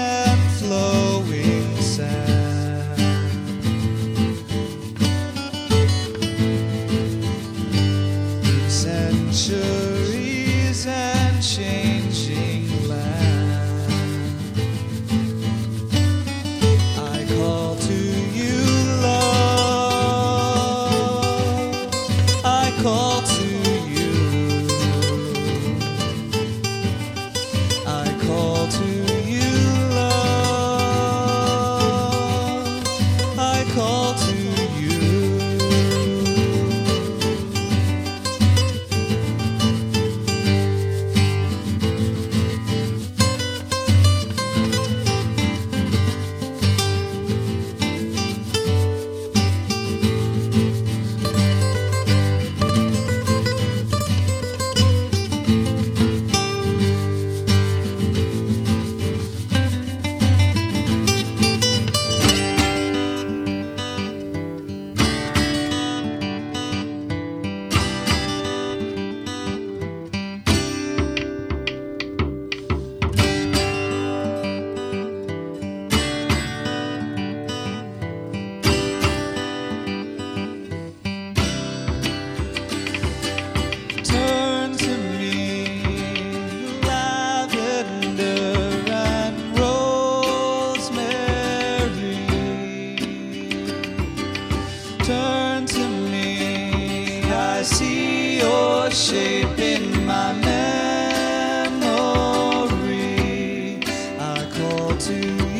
and flowing sand. Centuries and changing land. I call to you, love. I call to you. I call to you, love. I call to you. Turn to me, lavender and rosemary. Turn to me, I see your shape in my memory. I call to you.